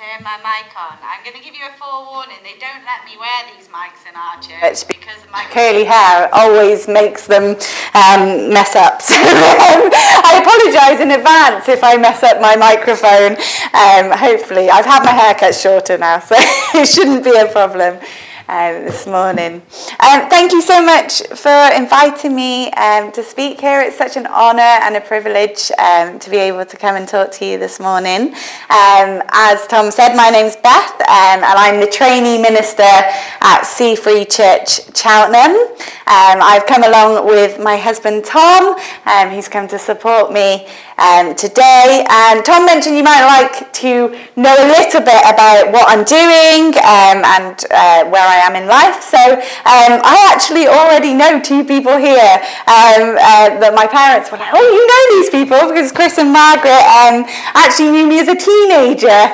turn my mic on. I'm going to give you a forewarning. They don't let me wear these mics in our church because my curly hair always makes them mess up. So I apologise in advance if I mess up my microphone. Hopefully, I've had my hair cut shorter now, so it shouldn't be a problem. This morning. Thank you so much for inviting me to speak here. It's such an honour and a privilege to be able to come and talk to you this morning. As Tom said, my name's Beth and I'm the trainee minister at Sea Free Church, Cheltenham. I've come along with my husband Tom, who's come to support me today. And Tom mentioned you might like to know a little bit about what I'm doing and where I am in life. So I actually already know two people here that my parents were like, oh, you know these people, because Chris and Margaret actually knew me as a teenager.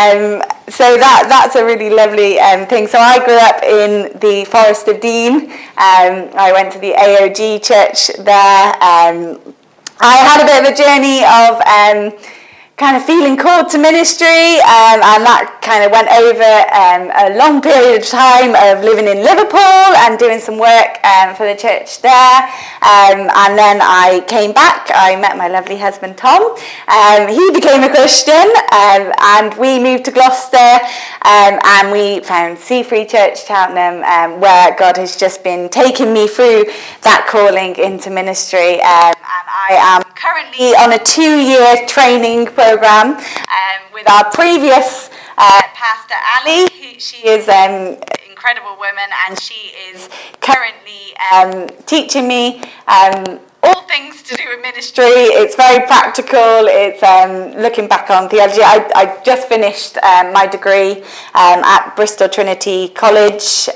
So that's a really lovely thing. So I grew up in the Forest of Dean. I went to the AOG church there. I had a bit of a journey of kind of feeling called to ministry, and that kind of went over a long period of time of living in Liverpool and doing some work for the church there. And then I came back. I met my lovely husband Tom. He became a Christian, and we moved to Gloucester, and we found Sea Free Church, Cheltenham, where God has just been taking me through that calling into ministry. And I am currently on a 2-year training program with our previous pastor Ali. She is an incredible woman, and she is currently teaching me all things to do with ministry. It's very practical. It's looking back on theology. I just finished my degree at Bristol Trinity College.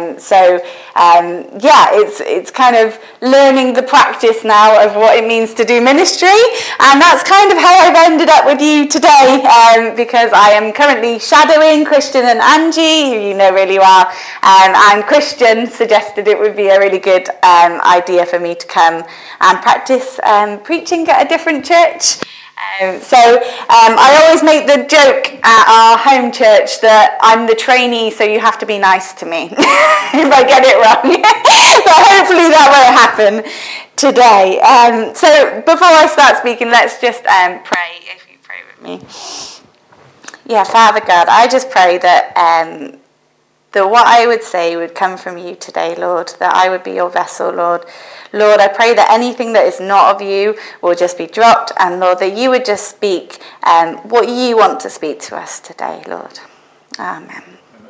It's kind of learning the practice now of what it means to do ministry. And that's kind of how I've ended up with you today, because I am currently shadowing Christian and Angie, who you know really well. And Christian suggested it would be a really good idea for me to come and practice preaching at a different church. I always make the joke at our home church that I'm the trainee, so you have to be nice to me if I get it wrong. But hopefully that won't happen today. So before I start speaking, let's just pray, if you pray with me. Yeah, Father God, I just pray that what I would say would come from you today, Lord, that I would be your vessel, Lord. Lord, I pray that anything that is not of you will just be dropped, and Lord, that you would just speak what you want to speak to us today, Lord. Amen.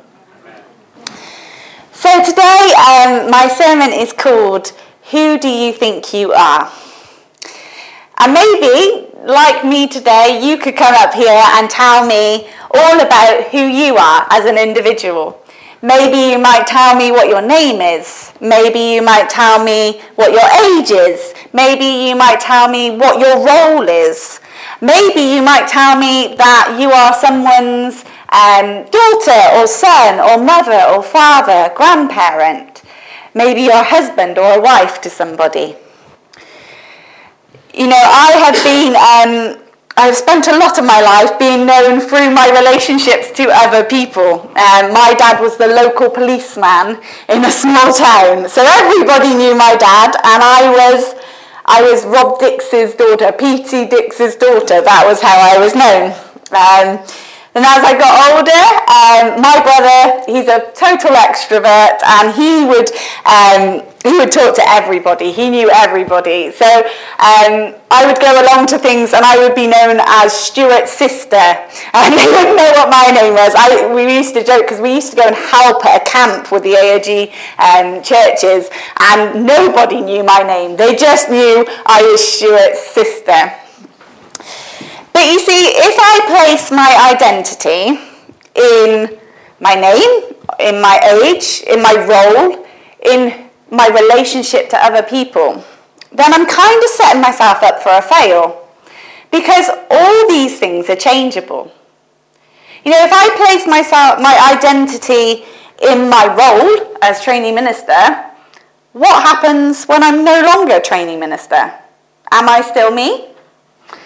So today, my sermon is called, Who Do You Think You Are? And maybe, like me today, you could come up here and tell me all about who you are as an individual. Maybe you might tell me what your name is. Maybe you might tell me what your age is. Maybe you might tell me what your role is. Maybe you might tell me that you are someone's daughter or son or mother or father, grandparent. Maybe you're a husband or a wife to somebody. You know, I've spent a lot of my life being known through my relationships to other people. My dad was the local policeman in a small town, so everybody knew my dad, and I was Rob Dix's daughter, P.T. Dix's daughter. That was how I was known. And as I got older, my brother, he's a total extrovert, and he would talk to everybody. He knew everybody. So I would go along to things, and I would be known as Stuart's sister, and they wouldn't know what my name was. We used to joke because we used to go and help at a camp with the AOG churches, and nobody knew my name. They just knew I was Stuart's sister. But you see, if I place my identity in my name, in my age, in my role, in my relationship to other people, then I'm kind of setting myself up for a fail, because all these things are changeable. You know, if I place my identity in my role as trainee minister, what happens when I'm no longer a trainee minister? Am I still me?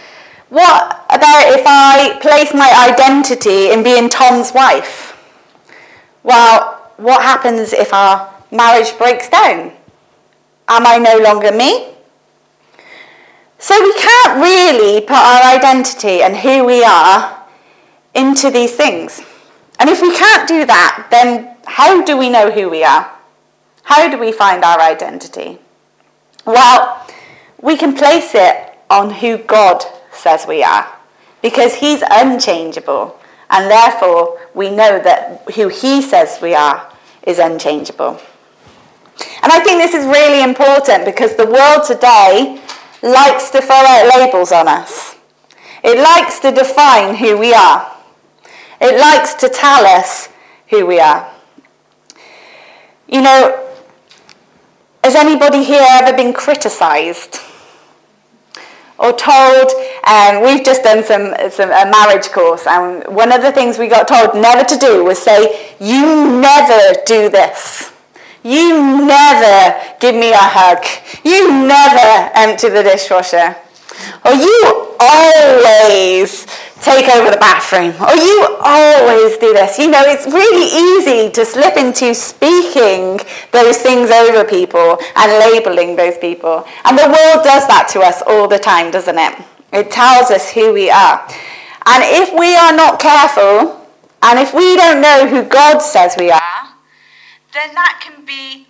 What about if I place my identity in being Tom's wife? Well, what happens if our marriage breaks down? Am I no longer me? So we can't really put our identity and who we are into these things. And if we can't do that, then how do we know who we are? How do we find our identity? Well, we can place it on who God says we are, because he's unchangeable, and therefore we know that who he says we are is unchangeable. And I think this is really important, because the world today likes to throw out labels on us. It likes to define who we are. It likes to tell us who we are. You know, has anybody here ever been criticised or told? We've just done a marriage course, and one of the things we got told never to do was say, "You never do this. You never give me a hug. You never empty the dishwasher. Or you always take over the bathroom. Or you always do this." You know, it's really easy to slip into speaking those things over people and labeling those people. And the world does that to us all the time, doesn't it? It tells us who we are. And if we are not careful, and if we don't know who God says we are, then that can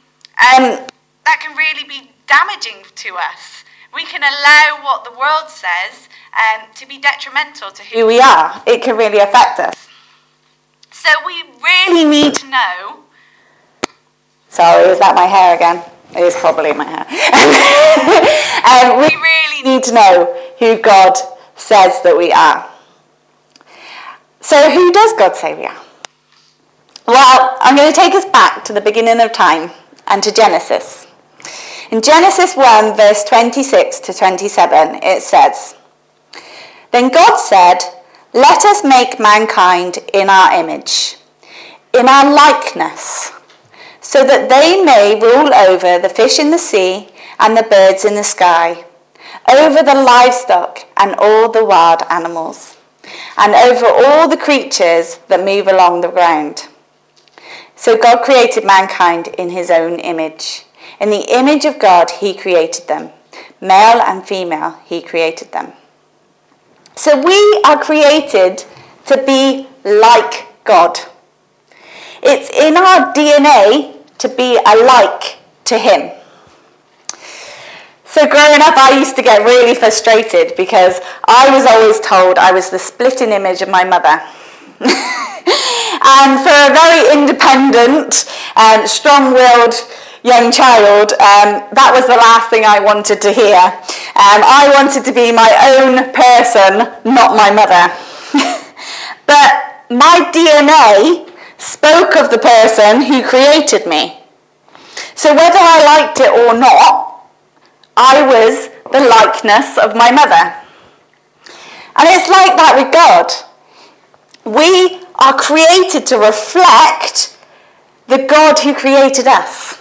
really be damaging to us. We can allow what the world says to be detrimental to who we are. It can really affect us. So we really need to know. Sorry, is that my hair again? It is probably my hair. We really need to know who God says that we are. So who does God say we are? Well, I'm going to take us back to the beginning of time and to Genesis. In Genesis 1, verse 26 to 27, it says, "Then God said, 'Let us make mankind in our image, in our likeness, so that they may rule over the fish in the sea and the birds in the sky, over the livestock and all the wild animals, and over all the creatures that move along the ground.' So God created mankind in his own image. In the image of God, he created them. Male and female, he created them." So we are created to be like God. It's in our DNA to be alike to him. So growing up, I used to get really frustrated because I was always told I was the splitting image of my mother. And for a very independent and strong-willed young child, that was the last thing I wanted to hear. I wanted to be my own person, not my mother. But my DNA spoke of the person who created me. So whether I liked it or not, I was the likeness of my mother. And it's like that with God. We are created to reflect the God who created us.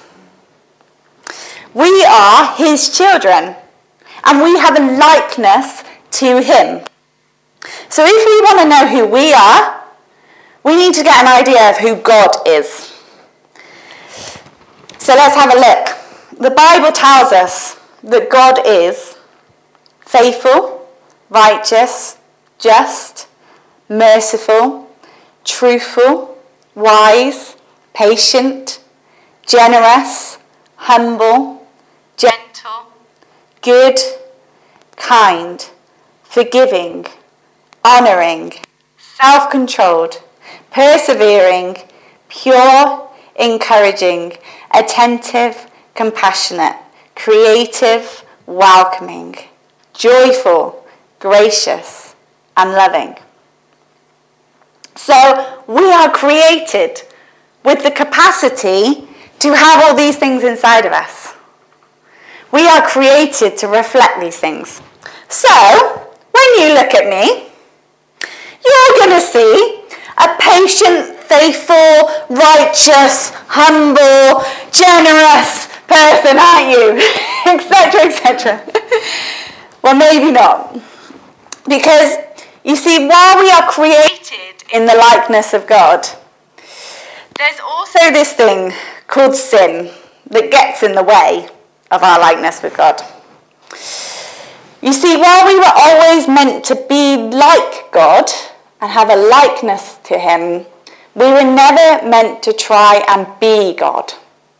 We are his children, and we have a likeness to him. So if we want to know who we are, we need to get an idea of who God is. So let's have a look. The Bible tells us that God is faithful, righteous, just, merciful, truthful, wise, patient, generous, humble, gentle, good, kind, forgiving, honouring, self-controlled, persevering, pure, encouraging, attentive, compassionate, creative, welcoming, joyful, gracious, and loving. So we are created with the capacity to have all these things inside of us. We are created to reflect these things. So when you look at me, you're going to see a patient, faithful, righteous, humble, generous person, aren't you? Etc., etc. Well, maybe not. Because, you see, while we are created in the likeness of God, there's also this thing called sin that gets in the way of our likeness with God. You see, while we were always meant to be like God and have a likeness to him, we were never meant to try and be God.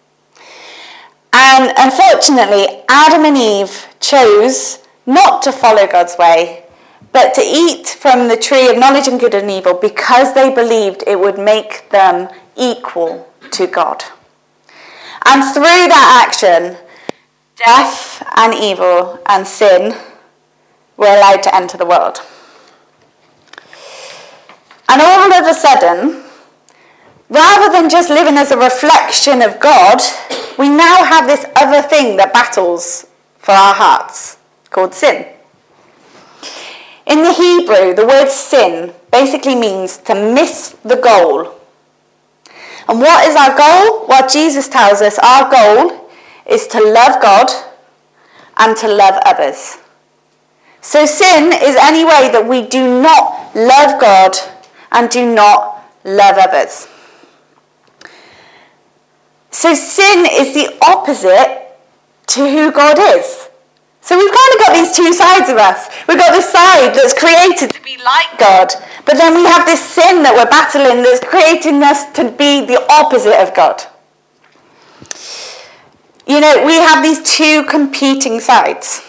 And unfortunately, Adam and Eve chose not to follow God's way, but to eat from the tree of knowledge of good and evil because they believed it would make them equal to God. And through that action, death and evil and sin were allowed to enter the world. And all of a sudden, rather than just living as a reflection of God, we now have this other thing that battles for our hearts, called sin. In the Hebrew, the word sin basically means to miss the goal. And what is our goal? Well, Jesus tells us our goal is to love God and to love others. So sin is any way that we do not love God and do not love others. So sin is the opposite to who God is. So we've kind of got these two sides of us. We've got this side that's created to be like God, but then we have this sin that we're battling that's creating us to be the opposite of God. You know, we have these two competing sides.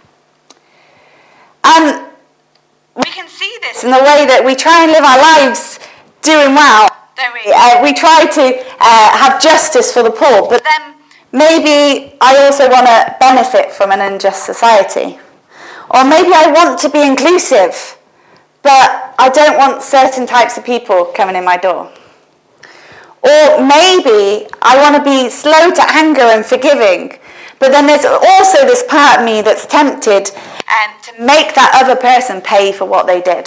And we can see this in the way that we try and live our lives doing well, don't we? We try to have justice for the poor, but then maybe I also want to benefit from an unjust society. Or maybe I want to be inclusive, but I don't want certain types of people coming in my door. Or maybe I want to be slow to anger and forgiving, but then there's also this part of me that's tempted to make that other person pay for what they did.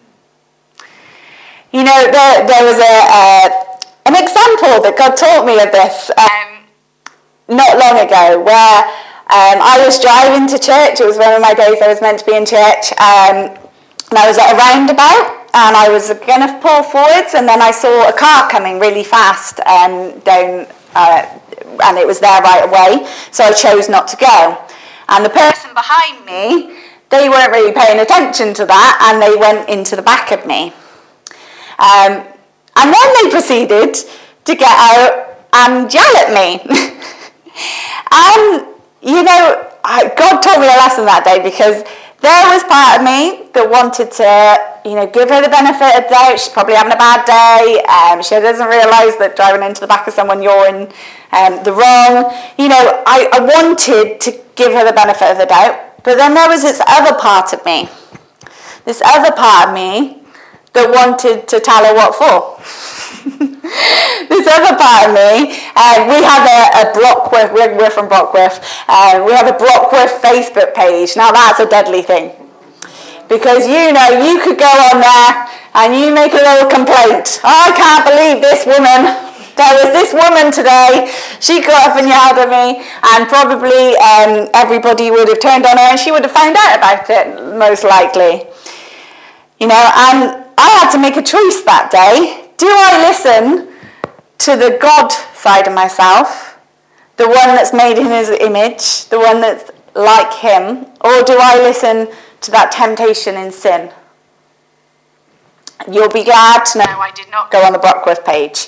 You know, there was an example that God taught me of this not long ago, where I was driving to church. It was one of my days I was meant to be in church, and I was at a roundabout, and I was going to pull forwards, and then I saw a car coming really fast down, and it was there right away, so I chose not to go. And the person behind me, they weren't really paying attention to that, and they went into the back of me. And then they proceeded to get out and yell at me. And, you know, God taught me a lesson that day, because there was part of me that wanted to, you know, give her the benefit of the doubt. She's probably having a bad day. She doesn't realise that driving into the back of someone, you're in the wrong. You know, I wanted to give her the benefit of the doubt. But then there was this other part of me. This other part of me that wanted to tell her what for. This other part of me, we have a Brockworth, we're from Brockworth, we have a Brockworth Facebook page. Now that's a deadly thing. Because you know, you could go on there and you make a little complaint. Oh, I can't believe this woman. There was this woman today, she got up and yelled at me, and probably everybody would have turned on her and she would have found out about it, most likely. You know, and I had to make a choice that day. Do I listen to the God side of myself, the one that's made in his image, the one that's like him, or do I listen to that temptation in sin? You'll be glad to know I did not go on the Brockworth page.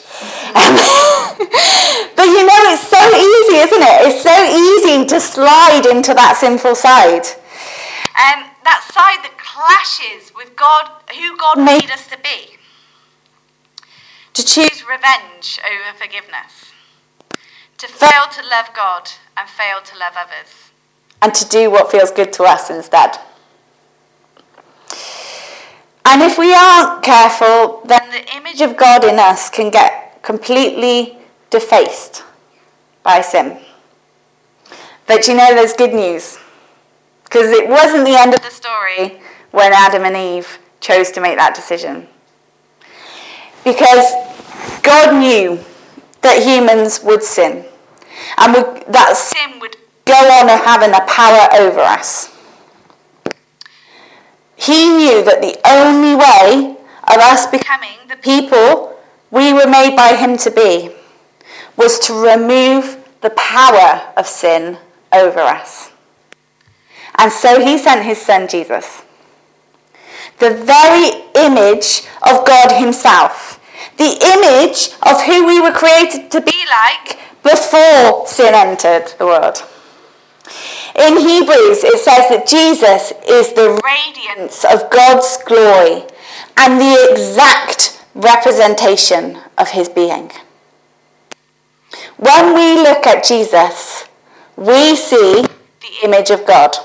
But you know, it's so easy, isn't it? It's so easy to slide into that sinful side. That side that clashes with God, who God made us to be. To choose revenge over forgiveness. To fail to love God and fail to love others. And to do what feels good to us instead. And if we aren't careful, then the image of God in us can get completely defaced by sin. But you know, there's good news. Because it wasn't the end of the story when Adam and Eve chose to make that decision. Because God knew that humans would sin. And that sin would go on having a power over us. He knew that the only way of us becoming the people we were made by him to be was to remove the power of sin over us. And so he sent his son Jesus, the very image of God himself, the image of who we were created to be like before sin entered the world. In Hebrews, it says that Jesus is the radiance of God's glory and the exact representation of his being. When we look at Jesus, we see the image of God.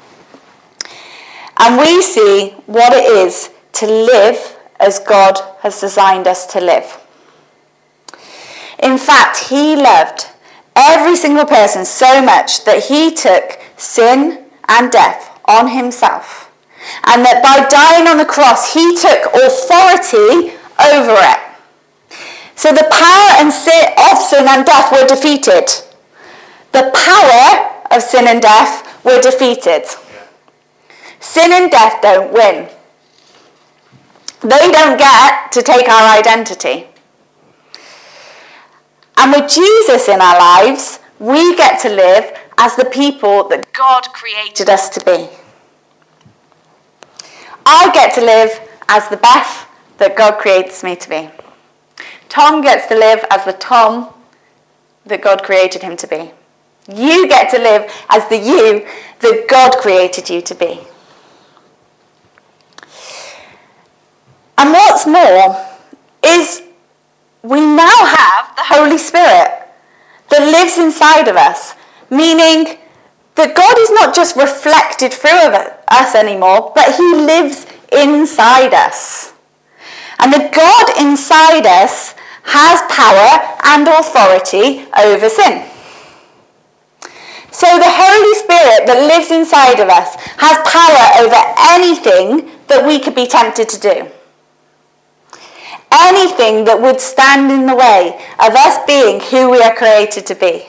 And we see what it is to live as God has designed us to live. In fact, he loved every single person so much that he took sin and death on himself. And that by dying on the cross, he took authority over it. So the power of sin and death were defeated. The power of sin and death were defeated. Sin and death don't win. They don't get to take our identity. And with Jesus in our lives, we get to live as the people that God created us to be. I get to live as the Beth that God creates me to be. Tom gets to live as the Tom that God created him to be. You get to live as the you that God created you to be. And what's more is we now have the Holy Spirit that lives inside of us, meaning that God is not just reflected through us anymore, but he lives inside us. And the God inside us has power and authority over sin. So the Holy Spirit that lives inside of us has power over anything that we could be tempted to do. Anything that would stand in the way of us being who we are created to be.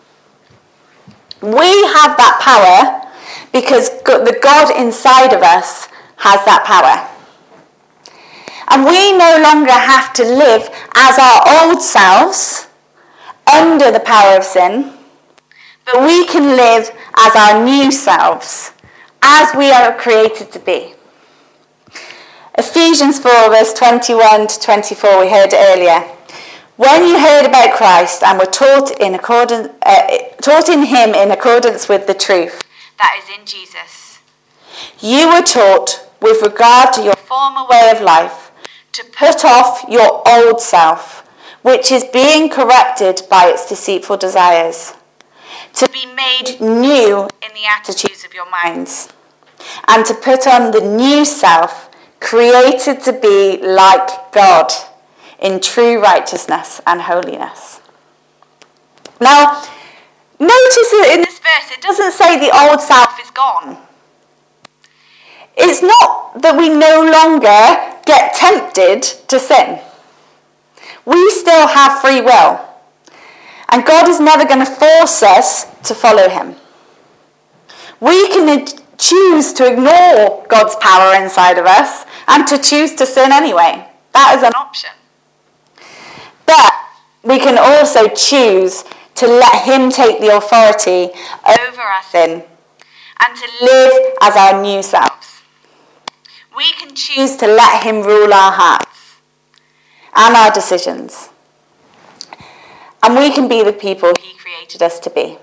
We have that power because the God inside of us has that power. And we no longer have to live as our old selves under the power of sin, but we can live as our new selves, as we are created to be. Ephesians 4 verse 21 to 24 we heard earlier. When you heard about Christ and were taught in him in accordance with the truth that is in Jesus, you were taught with regard to your former way of life to put off your old self, which is being corrupted by its deceitful desires, to be made new in the attitudes of your minds, and to put on the new self, created to be like God in true righteousness and holiness. Now, notice that in this verse it doesn't say the old self is gone. It's not that we no longer get tempted to sin. We still have free will. And God is never going to force us to follow him. We can choose to ignore God's power inside of us and to choose to sin anyway. That is an option. But we can also choose to let him take the authority over our sin and to live as our new selves. We can choose to let him rule our hearts and our decisions. And we can be the people he created us to be.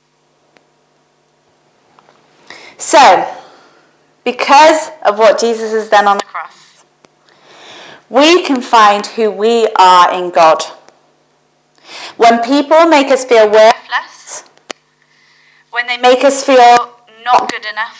So, because of what Jesus has done on the cross, we can find who we are in God. When people make us feel worthless, when they make us feel not good enough,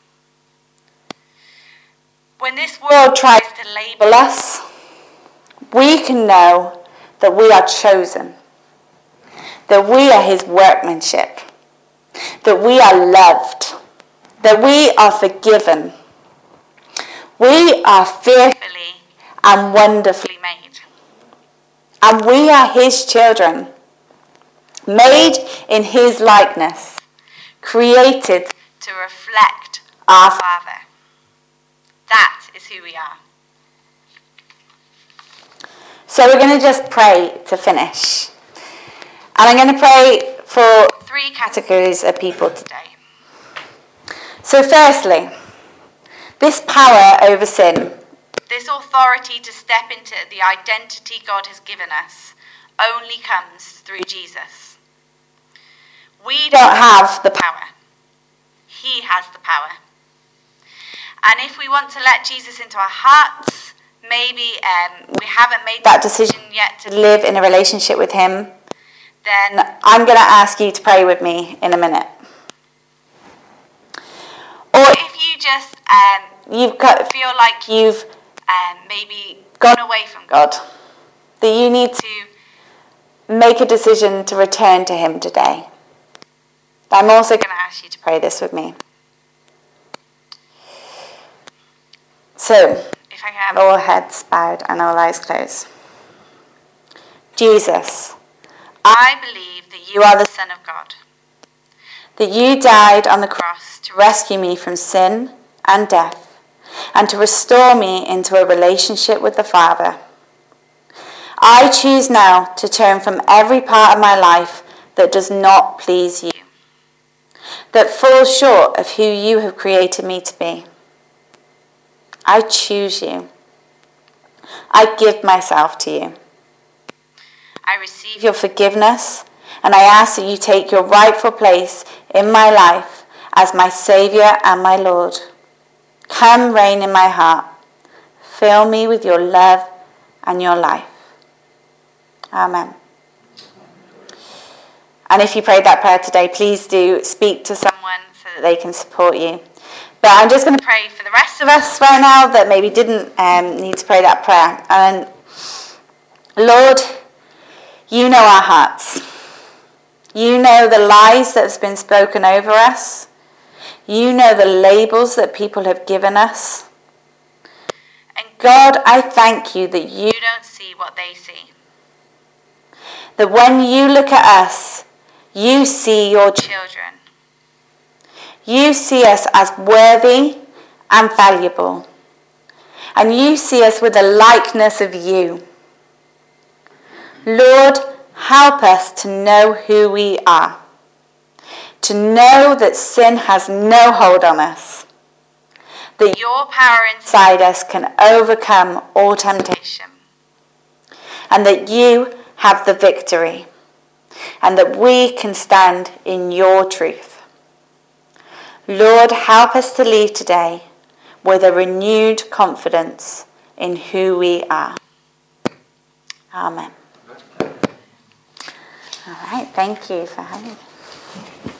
when this world tries to label us, we can know that we are chosen, that we are his workmanship, that we are loved, that we are forgiven. We are fearfully and wonderfully made. And we are his children, made in his likeness, created to reflect our Father. That is who we are. So we're going to just pray to finish. And I'm going to pray for 3 categories of people today. So firstly, this power over sin, this authority to step into the identity God has given us, only comes through Jesus. We don't have the power. He has the power. And if we want to let Jesus into our hearts, maybe we haven't made that decision yet to live in a relationship with him, then I'm going to ask you to pray with me in a minute. Or if you just feel like you've maybe gone away from God, that you need to make a decision to return to him today, I'm also going to ask you to pray this with me. So, if I can have all heads bowed and all eyes closed. Jesus, I believe that you are the Son of God, that you died on the cross to rescue me from sin and death, and to restore me into a relationship with the Father. I choose now to turn from every part of my life that does not please you, that falls short of who you have created me to be. I choose you. I give myself to you. I receive your forgiveness, and I ask that you take your rightful place in my life as my Saviour and my Lord. Come reign in my heart. Fill me with your love and your life. Amen. And if you prayed that prayer today, please do speak to someone so that they can support you. But I'm just going to pray for the rest of us right now that maybe didn't need to pray that prayer. And Lord, you know our hearts. You know the lies that have been spoken over us. You know the labels that people have given us. And God, I thank you that you don't see what they see. That when you look at us, you see your children. You see us as worthy and valuable. And you see us with a likeness of you. Lord, help us to know who we are. To know that sin has no hold on us. That your power inside us can overcome all temptation. And that you have the victory. And that we can stand in your truth. Lord, help us to leave today with a renewed confidence in who we are. Amen. All right, thank you for having me.